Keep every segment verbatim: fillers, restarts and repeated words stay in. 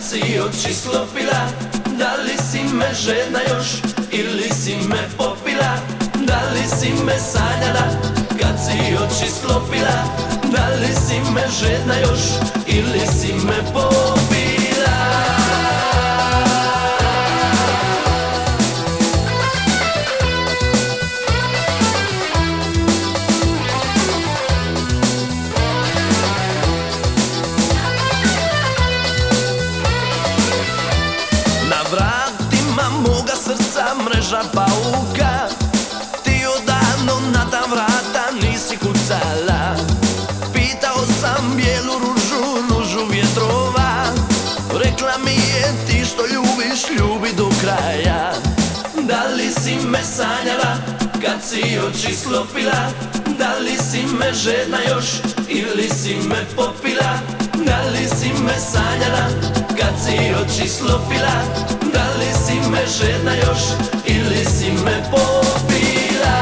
si oči sklopila, da li si me žedna još ili si me popila? Da li si me sanjala kad si oči sklopila? Da li si me žedna još ili si me popila? Na vratima moga srca mreža pauka, ti odavno na ta vrata nisi kucala. Pitao sam bijelu ružu, ružu vjetrova, rekla mi je ti što ljubiš, ljubi do kraja. Da li si me sanjala kad si oči sklopila? Da li si me žedna još ili si me popila? Da li si me sanjala kad si oči sklopila? Da li si me žedna još ili si me popila?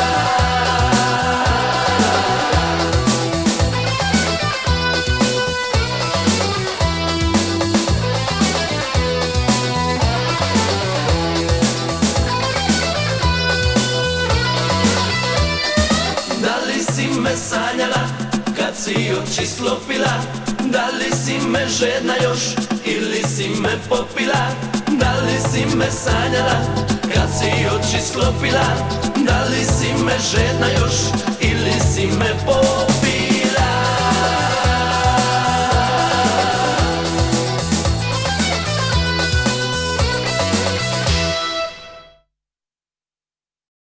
Da li si me sanjala kad si oči sklopila? Da li si me žedna još ili si me popila? Da li si me sanjala kad si oči sklopila? Da li si me žedna još ili si me popila?